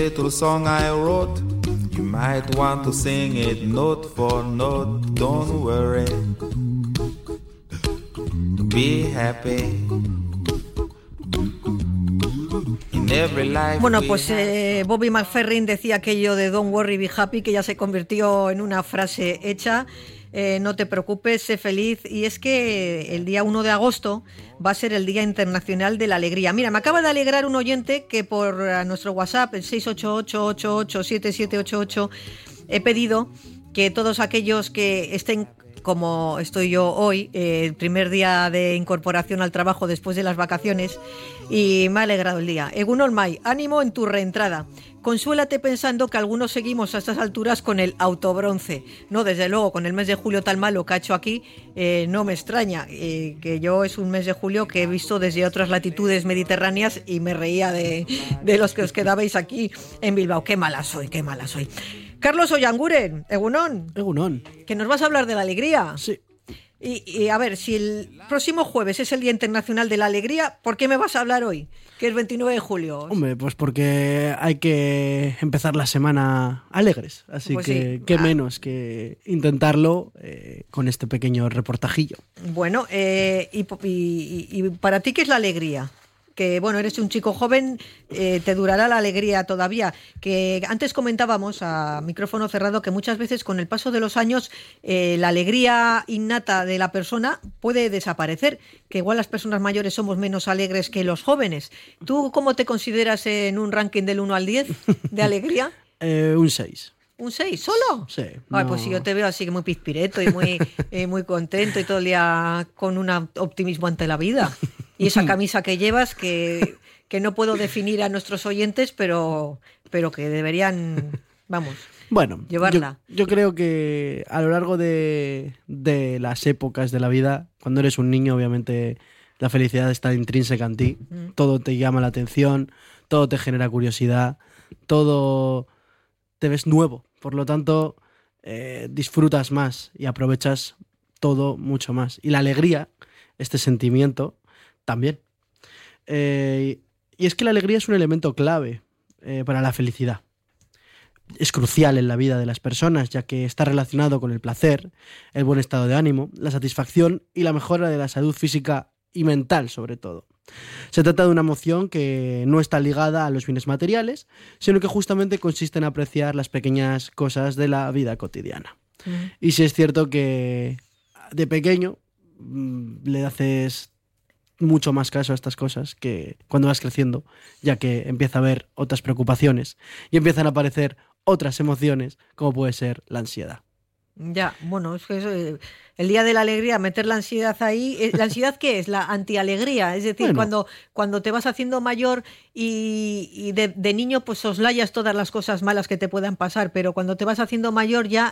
little song I wrote. You might want to sing it note for note. Don't worry, be happy. Bueno, pues Bobby McFerrin decía aquello de Don't worry, be happy, que ya se convirtió en una frase hecha. No te preocupes, sé feliz. Y es que el día 1 de agosto va a ser el Día Internacional de la Alegría. Mira, me acaba de alegrar un oyente que por nuestro WhatsApp, el 688-88-7788, he pedido que todos aquellos que estén como estoy yo hoy, el primer día de incorporación al trabajo después de las vacaciones, y me ha alegrado el día. Egunon Mai, ánimo en tu reentrada. Consuélate pensando que algunos seguimos a estas alturas con el autobronce. No, desde luego, con el mes de julio tan malo que ha hecho aquí, no me extraña. Que yo es un mes de julio que he visto desde otras latitudes mediterráneas y me reía de los que os quedabais aquí en Bilbao. Qué mala soy, qué mala soy. Carlos Ollanguren, Egunon. Egunon. Que nos vas a hablar de la alegría. Sí. Y a ver, si el próximo jueves es el Día Internacional de la Alegría, ¿por qué me vas a hablar hoy? Que es 29 de julio. Hombre, pues porque hay que empezar la semana alegres. Así pues que sí. Qué menos que intentarlo con este pequeño reportajillo. Bueno, y para ti, ¿qué es la alegría? Que bueno, eres un chico joven, te durará la alegría todavía. Que antes comentábamos a micrófono cerrado que muchas veces con el paso de los años la alegría innata de la persona puede desaparecer, que igual las personas mayores somos menos alegres que los jóvenes. ¿Tú cómo te consideras en un ranking del 1 al 10 de alegría? Un 6. ¿Un 6 solo? Sí. Ay, no. Pues si yo te veo así muy pizpireto y muy contento y todo el día con un optimismo ante la vida. Y esa camisa que llevas que no puedo definir a nuestros oyentes, pero que deberían, vamos, bueno, llevarla. Yo creo que a lo largo de las épocas de la vida, cuando eres un niño, obviamente la felicidad está intrínseca en ti. Todo te llama la atención, todo te genera curiosidad, todo te ves nuevo. Por lo tanto, disfrutas más y aprovechas todo mucho más. Y la alegría, este sentimiento, también. Y es que la alegría es un elemento clave para la felicidad. Es crucial en la vida de las personas, ya que está relacionado con el placer, el buen estado de ánimo, la satisfacción y la mejora de la salud física y mental, sobre todo. Se trata de una emoción que no está ligada a los bienes materiales, sino que justamente consiste en apreciar las pequeñas cosas de la vida cotidiana. Y sí es cierto que de pequeño le haces mucho más caso a estas cosas que cuando vas creciendo, ya que empieza a haber otras preocupaciones y empiezan a aparecer otras emociones, como puede ser la ansiedad. Ya, bueno, es que eso, el día de la alegría, meter la ansiedad ahí. ¿La ansiedad qué es? La antialegría. Es decir, bueno, cuando te vas haciendo mayor y de niño pues soslayas todas las cosas malas que te puedan pasar, pero cuando te vas haciendo mayor ya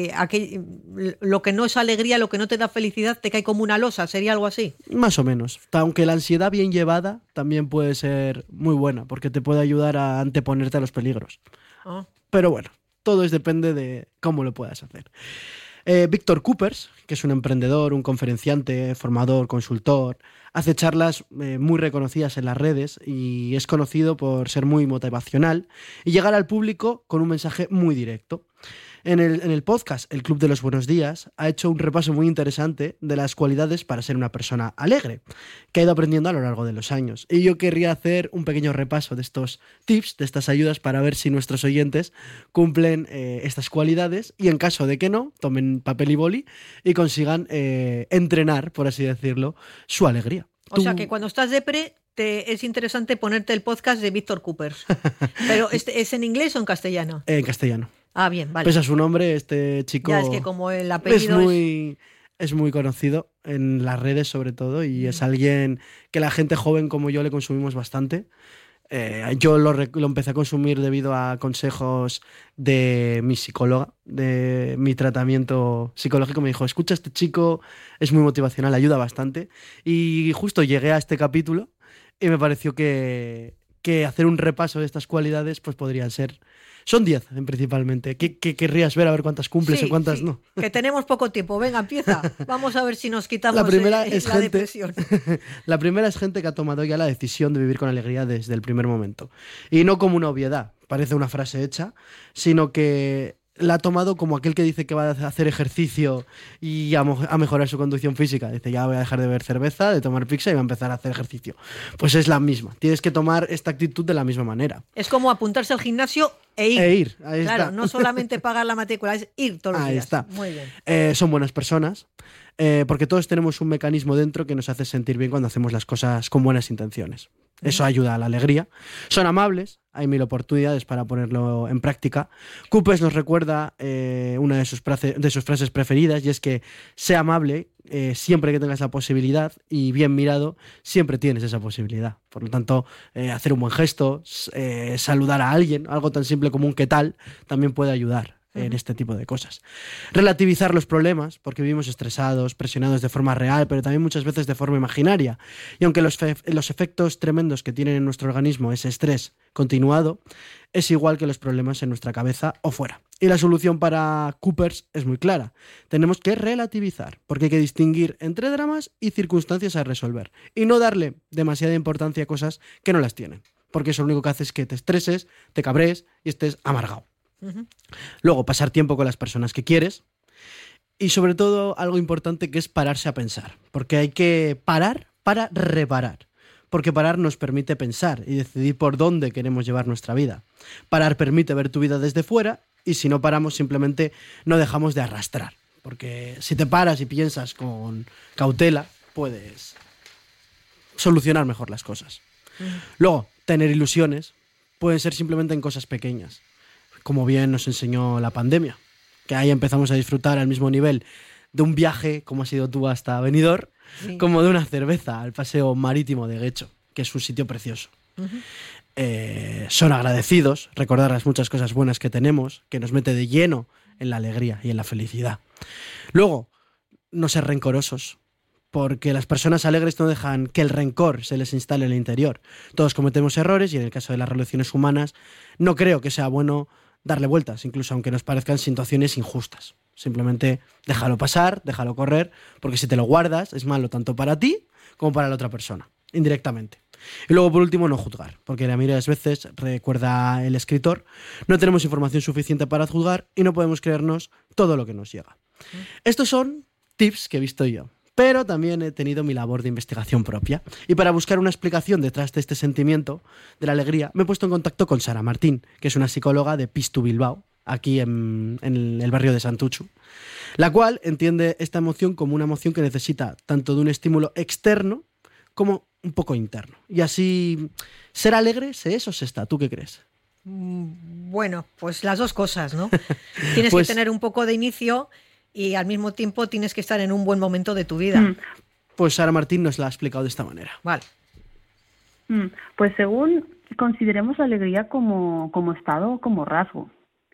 lo que no es alegría, lo que no te da felicidad, te cae como una losa. ¿Sería algo así? Más o menos. Aunque la ansiedad bien llevada también puede ser muy buena, porque te puede ayudar a anteponerte a los peligros. Pero bueno, todo depende de cómo lo puedas hacer. Víctor Coopers, que es un emprendedor, un conferenciante, formador, consultor, hace charlas muy reconocidas en las redes y es conocido por ser muy motivacional y llegar al público con un mensaje muy directo. En el podcast El Club de los Buenos Días ha hecho un repaso muy interesante de las cualidades para ser una persona alegre, que ha ido aprendiendo a lo largo de los años. Y yo querría hacer un pequeño repaso de estos tips, de estas ayudas, para ver si nuestros oyentes cumplen estas cualidades y en caso de que no, tomen papel y boli y consigan entrenar, por así decirlo, su alegría. O sea que cuando estás depre es interesante ponerte el podcast de Víctor Coopers. ¿Pero es en inglés o en castellano? En castellano. Ah, bien, vale. Pese a su nombre, este chico ya, es que como el apellido es muy conocido en las redes sobre todo y es alguien que la gente joven como yo le consumimos bastante. Yo lo empecé a consumir debido a consejos de mi psicóloga, de mi tratamiento psicológico. Me dijo, escucha a este chico, es muy motivacional, ayuda bastante. Y justo llegué a este capítulo y me pareció que que hacer un repaso de estas cualidades pues podrían ser... Son 10 principalmente. ¿Qué querrías ver? A ver cuántas cumples Sí, o cuántas sí, no. que tenemos poco tiempo. Venga, empieza. Vamos a ver si nos quitamos La primera es la gente, depresión. la primera es gente que ha tomado ya la decisión de vivir con alegría desde el primer momento. Y no como una obviedad, parece una frase hecha, sino que la ha tomado como aquel que dice que va a hacer ejercicio y a mejorar su conducción física. Dice, ya voy a dejar de beber cerveza, de tomar pizza y voy a empezar a hacer ejercicio. Pues es la misma. Tienes que tomar esta actitud de la misma manera. Es como apuntarse al gimnasio e ir. Ahí Claro, está. no solamente pagar la matrícula, es ir todos los Ahí días. está. Muy bien. Son buenas personas, porque todos tenemos un mecanismo dentro que nos hace sentir bien cuando hacemos las cosas con buenas intenciones. Eso ayuda a la alegría. Son amables, hay 1000 oportunidades para ponerlo en práctica. Coopers nos recuerda una de sus frases preferidas, y es que sea amable siempre que tengas la posibilidad, y bien mirado siempre tienes esa posibilidad. Por lo tanto, hacer un buen gesto, saludar a alguien, algo tan simple como un ¿qué tal?, también puede ayudar en este tipo de cosas. Relativizar los problemas, porque vivimos estresados, presionados de forma real, pero también muchas veces de forma imaginaria. Y aunque los efectos tremendos que tienen en nuestro organismo ese estrés continuado, es igual que los problemas en nuestra cabeza o fuera. Y la solución para Coopers es muy clara. Tenemos que relativizar, porque hay que distinguir entre dramas y circunstancias a resolver, y no darle demasiada importancia a cosas que no las tienen, porque eso lo único que hace es que te estreses, te cabrees y estés amargado. Luego, pasar tiempo con las personas que quieres, y sobre todo algo importante, que es pararse a pensar, porque hay que parar para reparar, porque parar nos permite pensar y decidir por dónde queremos llevar nuestra vida. Parar permite ver tu vida desde fuera, y si no paramos simplemente no dejamos de arrastrar, porque si te paras y piensas con cautela puedes solucionar mejor las cosas. Luego, tener ilusiones pueden ser simplemente en cosas pequeñas, como bien nos enseñó la pandemia, que ahí empezamos a disfrutar al mismo nivel de un viaje, como has ido tú hasta Benidorm, Sí. como de una cerveza al paseo marítimo de Guecho, que es un sitio precioso. Son agradecidos, recordar las muchas cosas buenas que tenemos, que nos mete de lleno en la alegría y en la felicidad. Luego, no ser rencorosos, porque las personas alegres no dejan que el rencor se les instale en el interior. Todos cometemos errores, y en el caso de las relaciones humanas no creo que sea bueno darle vueltas, incluso aunque nos parezcan situaciones injustas. Simplemente déjalo pasar, déjalo correr, porque si te lo guardas es malo tanto para ti como para la otra persona, indirectamente. Y luego, por último, no juzgar, porque la mayoría de las veces, recuerda el escritor, no tenemos información suficiente para juzgar y no podemos creernos todo lo que nos llega. Estos son tips que he visto yo, pero también he tenido mi labor de investigación propia. Y para buscar una explicación detrás de este sentimiento de la alegría, me he puesto en contacto con Sara Martín, que es una psicóloga de Pistu Bilbao, aquí en el barrio de Santuchu, la cual entiende esta emoción como una emoción que necesita tanto de un estímulo externo como un poco interno. Y así, ¿ser alegre se es o se está? ¿Tú qué crees? Bueno, pues las dos cosas, ¿no? Tienes Pues- que tener un poco de inicio y al mismo tiempo tienes que estar en un buen momento de tu vida. Pues Sara Martín nos la ha explicado de esta manera. Vale. Pues según consideremos la alegría como estado o como rasgo,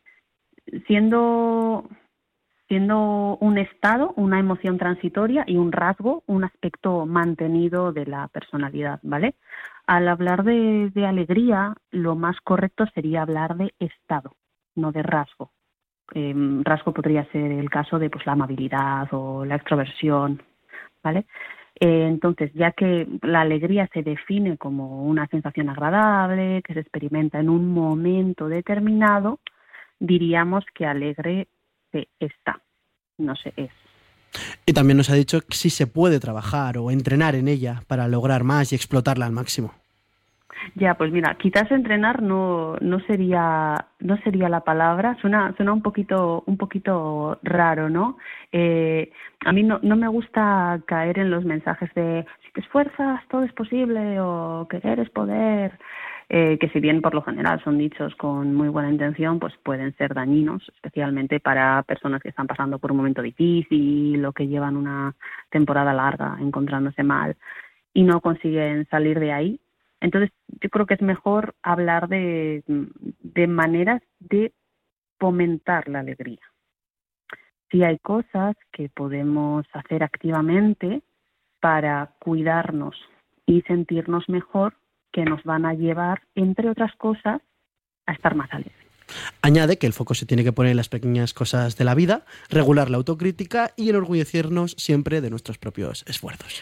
siendo un estado, una emoción transitoria, y un rasgo, un aspecto mantenido de la personalidad, ¿vale? Al hablar de alegría, lo más correcto sería hablar de estado, no de rasgo. Rasgo podría ser el caso de la amabilidad o la extroversión, ¿vale? Entonces, ya que la alegría se define como una sensación agradable, que se experimenta en un momento determinado, diríamos que alegre se está, no se es. Y también nos ha dicho que sí se puede trabajar o entrenar en ella para lograr más y explotarla al máximo. Ya, pues mira, quizás entrenar no sería la palabra, suena un poquito raro, ¿no? A mí no me gusta caer en los mensajes de si te esfuerzas todo es posible o querer es poder, que si bien por lo general son dichos con muy buena intención, pues pueden ser dañinos, especialmente para personas que están pasando por un momento difícil o que llevan una temporada larga encontrándose mal y no consiguen salir de ahí. Entonces, yo creo que es mejor hablar de maneras de fomentar la alegría. Si hay cosas que podemos hacer activamente para cuidarnos y sentirnos mejor, que nos van a llevar, entre otras cosas, a estar más alegres. Añade que el foco se tiene que poner en las pequeñas cosas de la vida, regular la autocrítica y enorgullecernos siempre de nuestros propios esfuerzos.